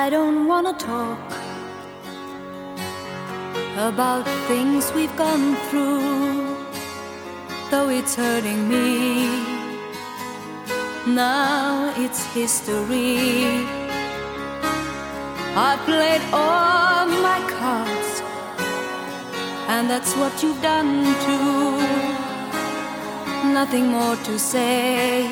don't wanna talk about things we've gone through, though it's hurting me. Now it's history. I played all my cards, and that's what you've done too. Nothing more to say,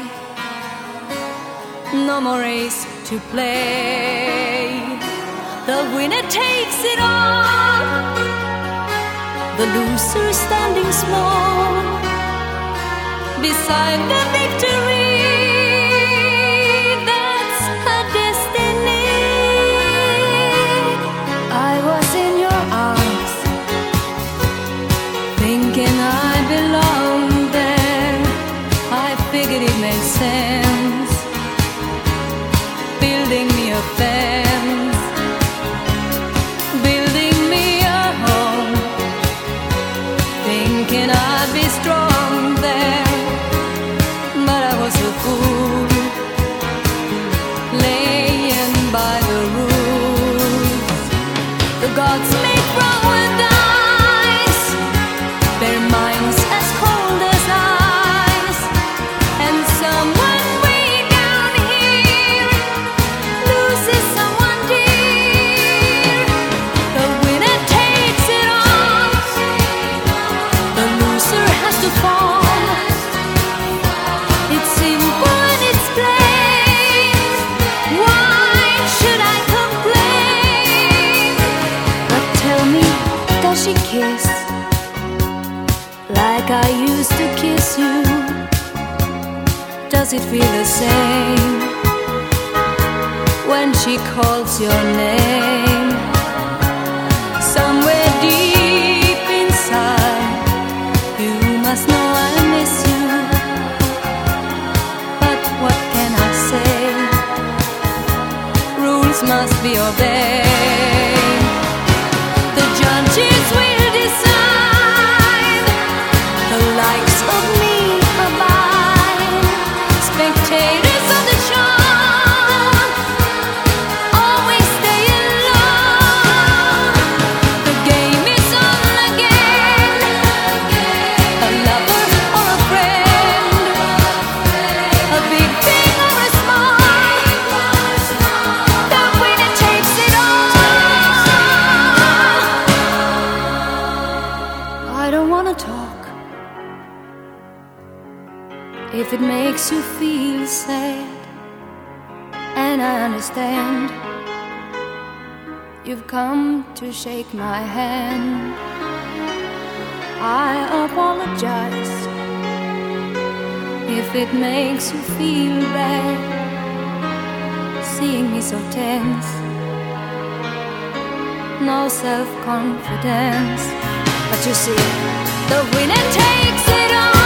no more race to play. The winner takes it all, the loser standing small beside the victory. That's her destiny. I was in your arms, thinking I belonged there. I figured it made sense, building me a fence, building me a home, thinking I'd be strong there. But I was a fool, laying by the rules. The gods make wrong with ice, their minds as cold as ice, and someone way down here loses someone dear. The winner takes it all, the loser has to fall. It's simple and it's plain. Why should I complain? But tell me, does she kiss like I used to kiss you? Does it feel the same when she calls your name? Somewhere deep inside, you must know I miss you. But what can I say? Rules must be obeyed. The judges will decide, the likes of me abide. Spectators of the show always stay alone. The game is on again, a lover or a friend, a big thing or a small, the winner takes it all. I don't wanna talk if it makes you feel sad, and I understand. You've come to shake my hand. I apologize if it makes you feel bad, seeing me so tense, no self-confidence. But you see, the winner takes it all.